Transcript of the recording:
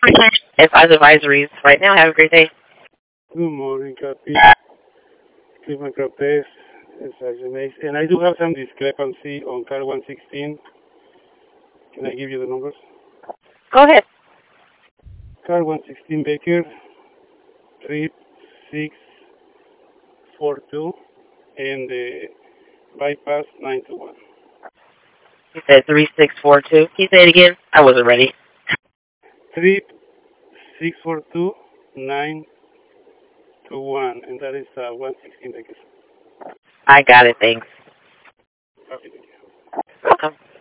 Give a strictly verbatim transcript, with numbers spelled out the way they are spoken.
Advise advisories right now. Have a great day. Good morning, Copy. Cleveland Cortez. It's Mace. And I do have some discrepancy on car one sixteen. Can I give you the numbers? Go ahead. Car one sixteen Baker, three six four two, and the bypass nine two one. He said three six four two. Can you say it again? I wasn't ready. three six four two nine two one, and that is uh, one sixteen Baker. I got it. Thanks. Okay. Welcome.